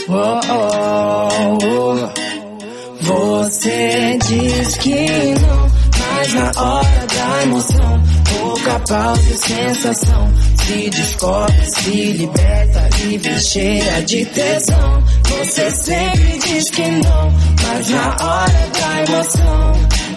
Você diz que não, mas na hora da emoção, pouca pausa e sensação, se descobre, se liberta e vem cheia de tesão. Você sempre diz que não, mas na hora da emoção,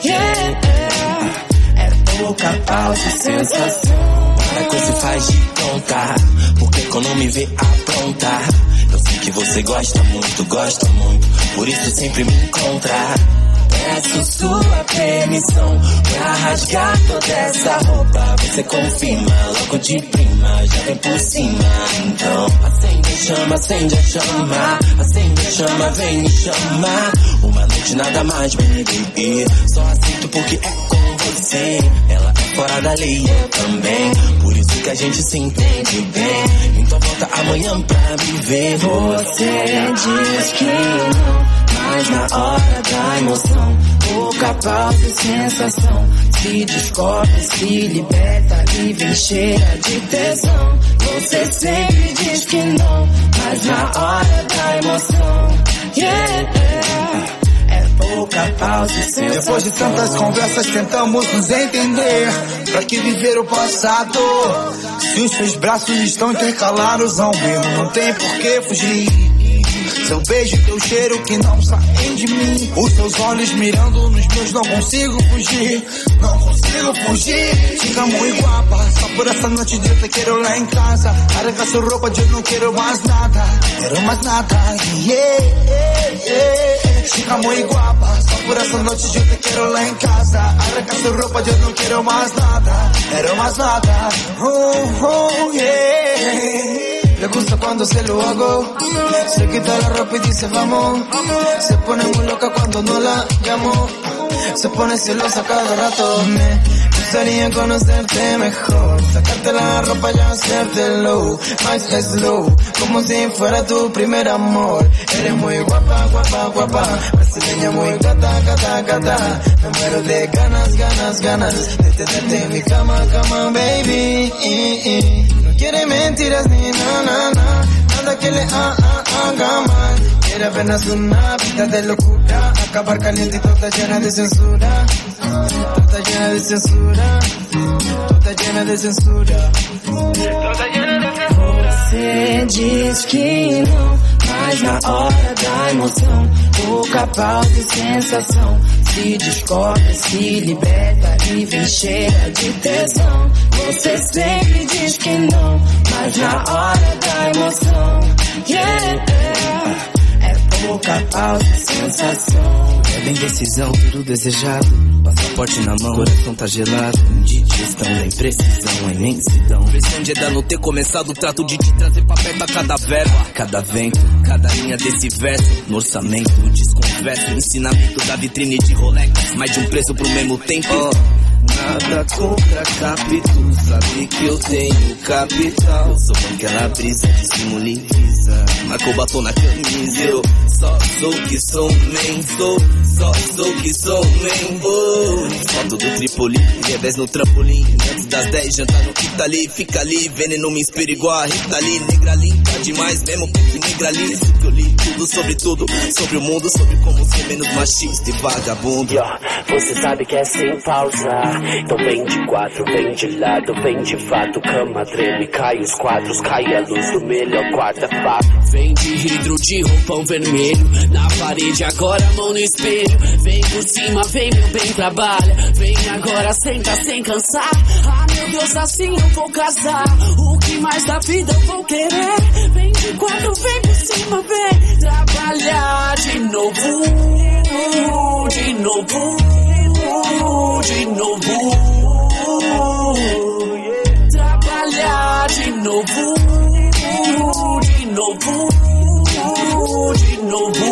é pouca pausa e sensação. A coisa se faz de pronta, porque quando me vê aprontar, eu sei que você gosta muito, por isso sempre me encontra. Peço sua permissão pra rasgar toda essa roupa. Você confirma logo de prima, já vem por cima. Então acende a chama, acende a chama, acende a chama, vem me chamar. Uma noite nada mais, baby, só aceito porque é com você. Ela é fora da lei, eu também, por isso que a gente se entende bem. Então volta amanhã pra me ver. Você diz que não, mas na hora da emoção, pouca pausa e sensação, se descobre, se liberta e vem cheia de tesão. Você sempre diz que não, mas na hora da emoção, é pouca pausa e sensação. Depois de tantas conversas tentamos nos entender. Pra que viver o passado? Se os seus braços estão intercalados ao meu, não tem por que fugir. Seu beijo, teu cheiro que não saem de mim. Os seus olhos mirando nos meus, não consigo fugir. Não consigo fugir. Chica muy guapa, só por essa noite de te quero lá em casa. Arranca sua roupa, eu não quero mais nada. Quero mais nada, Chica muy guapa, só por essa noite de te quero lá em casa. Arranca sua roupa, eu não quero mais nada. Quero mais nada, Le gusta cuando se lo hago. Se quita la ropa y dice vamos. Se pone muy loca cuando no la llamo. Se pone celosa cada rato. Me gustaría conocerte mejor. Sacarte la ropa y hacértelo más slow, como si fuera tu primer amor. Eres muy guapa, guapa, guapa. Brasileña muy gata, gata, gata. Me muero de ganas, ganas, ganas de tenerte en mi cama, cama, baby. No quiere mentiras ni nada que le haga mal. Quiere apenas una vida de locura. Acabar caliente y toda llena de censura. Toda llena de censura. Toda llena de censura. Toda llena de censura. Você diz que não, mas na hora da emoção, pouca pausa e sensação, se descobre, se liberta e vem cheia de tesão. Você sempre diz que não, mas na hora da emoção, é pouca pausa e sensação. É bem decisão, tudo desejado. Passaporte na mão, coração tá gelado. Digestão da imprecisão, a imensidão. Pressão de não ter começado o trato de te trazer pra perto a cada verba, cada vento, cada linha desse verso. No orçamento, desconverso, ensinamento da vitrine de Rolex. Mais de um preço pro mesmo tempo. Nada contra capítulo, sabe que eu tenho capital. Sou aquela brisa de estímulo e visa. Marcou batom na camisa. Eu só sou que sou, nem sou. Só sou que sou, nem vou. Foto do Tripoli, revés no trampolim. Antes das 10, jantar no Itali. Fica ali, veneno me inspira igual a Rita ali. Negra limpa demais, mesmo porque negra ali. Isso que eu li tudo, sobre o mundo, sobre como ser menos machista e vagabundo. Você sabe que é sem pausa. Então vem de quatro, vem de lado, vem de fato. Cama treme, cai os quadros, cai a luz do melhor quarto, é fato. Vem de vidro de roupão vermelho, na parede agora mão no espelho. Vem por cima, vem meu bem, trabalha. Vem agora, senta sem cansar. Ah meu Deus, assim eu vou casar. O que mais da vida eu vou querer? Vem de quatro, vem por cima, vem trabalhar de novo, de novo, de novo, trabalhar de novo, de novo, de novo.